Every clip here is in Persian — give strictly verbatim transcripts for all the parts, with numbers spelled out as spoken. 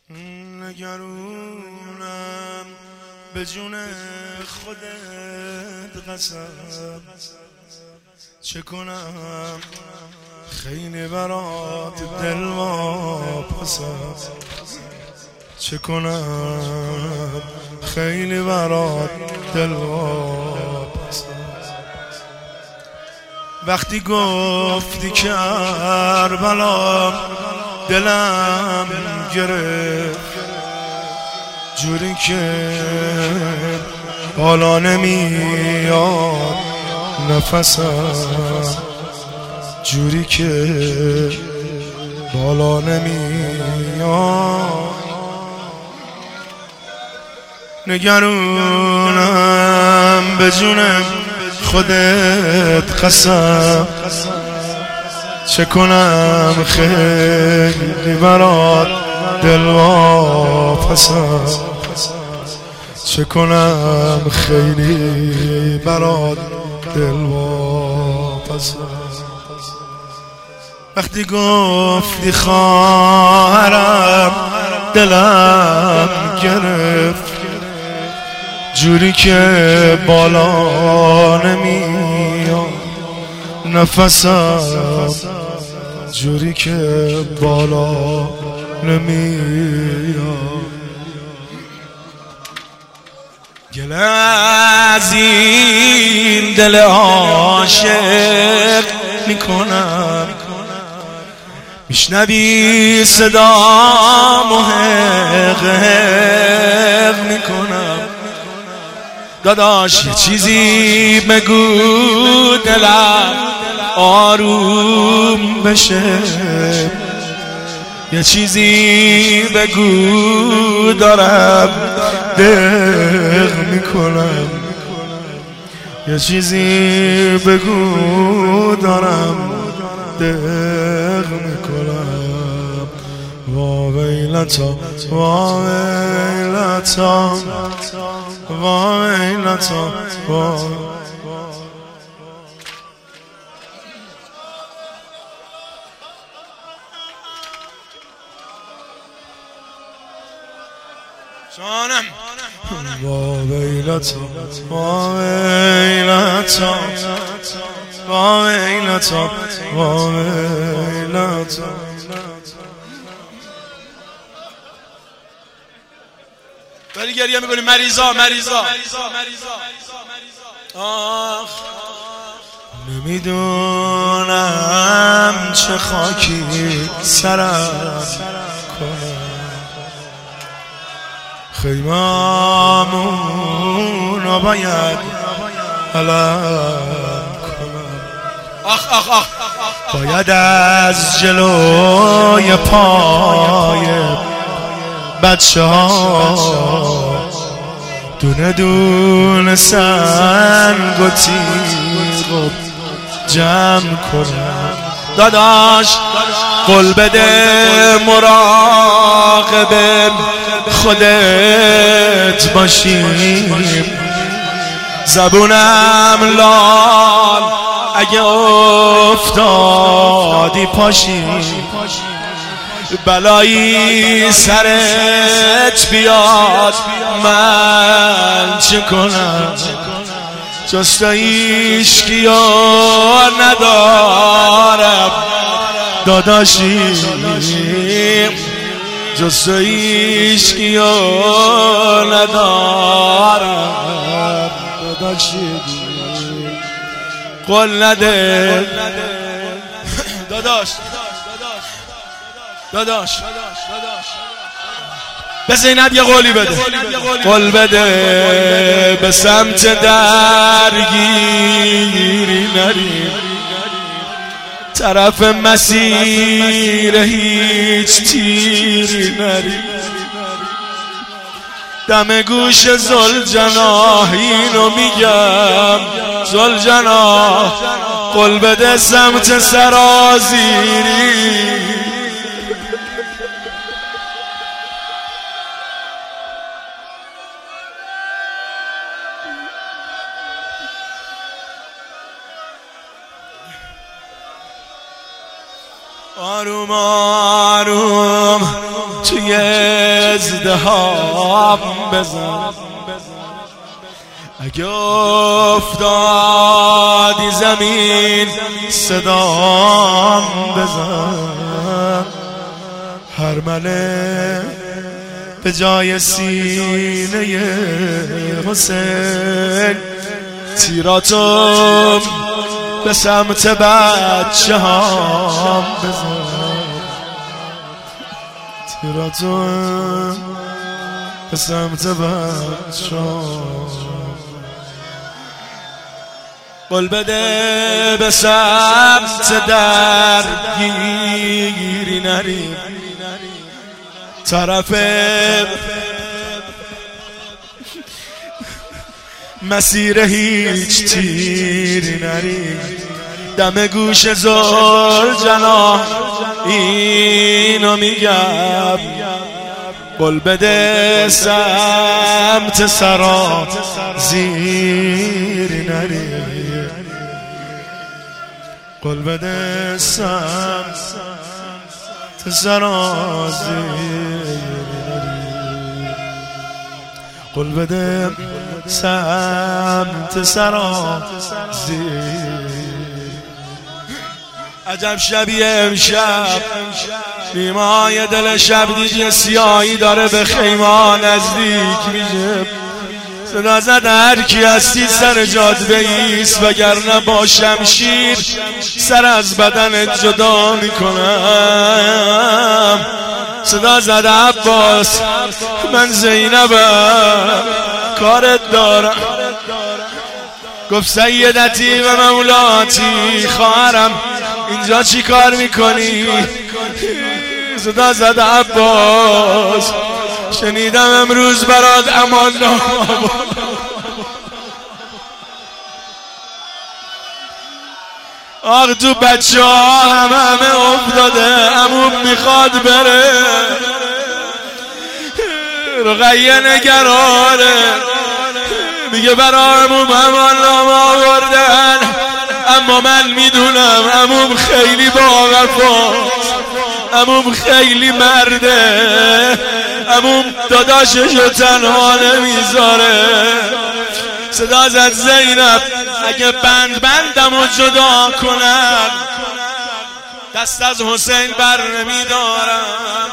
نگرونم به جون خودت قسم، چه کنم خیلی برات دل واپسم، چه کنم خیلی برات دل واپسم. وقتی گفتی کربلا دلم گرفت، جوری که بالا نمیاد نفسم، جوری که بالا نمیاد. نگرونم به جون خودت قسم، چه کنم خیلی برات دل واپسم، چه کنم خیلی برات دل واپسم. وقتی گفتی خواهرم دلم گرفت، جوری که بالا نمیاد نفسم، جوری که بالا نمیاد. گله از این دل عاشق میکنم، میشنوی صدامو حق حق میکنم. داداش یه چیزی بگو دلم آروم بشه، یه چیزی بگو دارم دق میکنم، یه چیزی بگو دارم دق میکنم. وا ویلتا وا ویلتا وا ویلتا وا. جانم وا ویلتا وا ویلتا وا ویلتا وا ویلتا. داری گریه میکنی مریضا مریضا. آخ نمیدونم چه خاکی سرم کنم، خیمامونو باید علم کنم. آخ آخ آخ باید از جلوی پای بچه ها دونه دونه سنگ و تیغ و جمع کنم. داداش قول بده مراقب خودت باشیم، زبونم لال اگه افتادی پاشیم، بلایی سرت بیاد من چه کنم، جست ایشکیو ندارم داداشیم، جست ایشکیو ندارم داداشیم. قول نده داداش داداش به زینب یه قولی بده، قول بده به سمت درگیری نری، طرف مسیر هیچ تیری نری. دم گوش زلجناح اینو میگم، زلجناح قول بده سمت سرازیری. آروم آروم توی ازدهام بزن، اگه افتادی زمین صدام بزن، هر مله به جای سینه حسین تیراتم به سمت بچه هم بزن، تیراتم به سمت بچه هم. قول بده به سمت درگیری نریم، طرف مسیر هیچ تیری نریم، دم گوش ذوالجلال اینو میگم. قول بده سمت سرا زیری نریم، قول بده سمت سرا زیری نریم، قول بده سمت سرا زیری. عجب شبیه امشب، نیمای دل شب دیگه سیاهی داره به خیمه نزدیک میشه. صدا زد هر کی هستی سر جاده بایست، وگرنه با شمشیر سر از بدنت جدا میکنم. صدا زد عباس من زینبم کارت دارم، گفت سیدتی و مولاتی خواهرم اینجا چی کار میکنی؟ صدا زد عباس شنیدم امروز برات امان نامه آخ تو بچه ها هم همه افتاده، عموم میخواد بره، رقیه نگرانه میگه برای عموم امان نامه آوردن، اما من میدونم عموم خیلی با وفاست، عموم خیلی مرده، عموم داداششو تنها نمیذاره. صدا زد زینب اگه بند بندمو جدا کنن دست از حسین بر نمیدارم.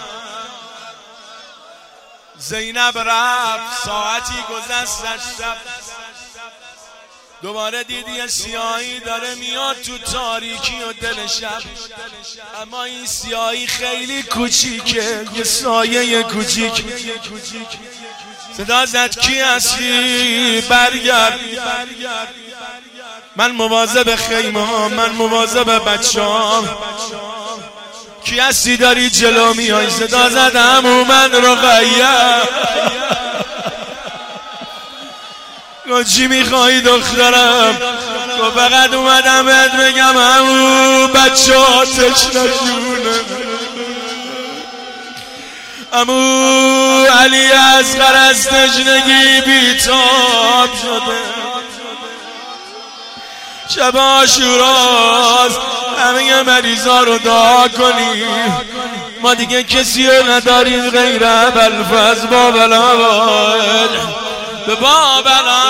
زینب رفت، ساعتی گذشت از شب، دوباره دیدی سیاهی داره میاد تو تاریکی و دل شب، اما این سیاهی خیلی کوچیکه، یه سایه کوچیک. صدا زد کی هستی؟ برگرد، من مواظب خیمه ها، من مواظب بچه ها. کی هستی داری جلو میای؟ صدا زد عمو من رقیه. گفت چی میخوایی دخترم؟ گفت فقط اومدم بهت بگم عمو بچه ها تشنشونه، عمو علی اصغر از تشنگی بیتاب شده، شب عاشوراست، همه مریضا رو دعا کنی، ما دیگه کسی رو نداریم غیر ابوالفضل باب العوائد، به باب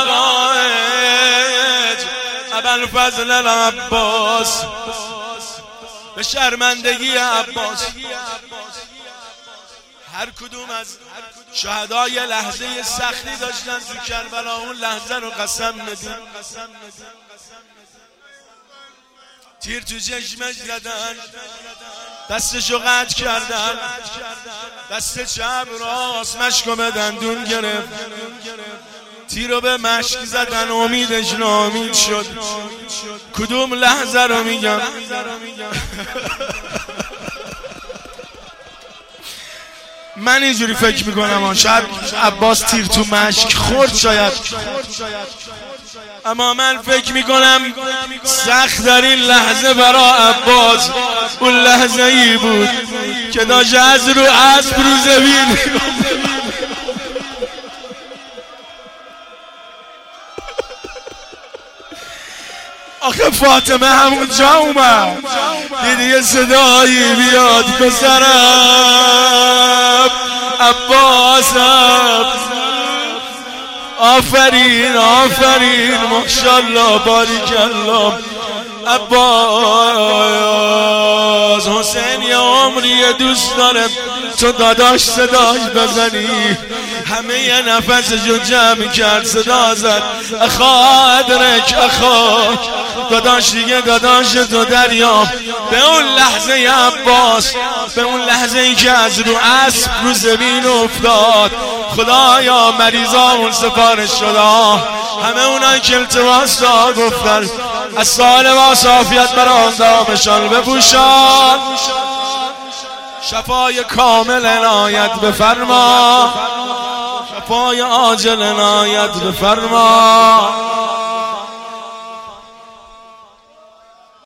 العوائد ابوالفضل العباس، به شرمندگی عباس. هر کدوم از شهدای لحظه سختی داشتن تو کربلا، اون لحظه رو قسم ندیم. تیر تو چشمش زدن، دستشو قطع کردن، دست چپ راست مشکو به دندون گرفت، تیر رو به مشک زدن، امیدش ناامید شد. کدوم لحظه رو میگم؟ من اینجوری فکر میکنم شاید عباس تیر تو مشک خورد شاید، اما من فکر میکنم سخت در این لحظه برا عباس اون لحظه ای بود که داشت از رو اسب رو زمین آخه فاطمه همونجا اومد، دیدی یه صدایی بیاد پسرم عباسم. آفرین آفرین ماشاءالله باریکالله عباس. حسین یه عمری دوست داره تو داداش صداش بزنی. همه یه نفسشو جمع کرد صدا زد اخا ادرک اخا. داداش دیگه داداش تو دریا. به اون لحظه عباس، به اون لحظه ای که از رو اسب رو زمین افتاد، خدایا مریضامون سفارش شده. همه اونایی که التماس داد گفتن از سال ما صافیت برای اندامشان بپوشان. شفای کامل عنایت بفرما، شفای عاجل عنایت بفرما.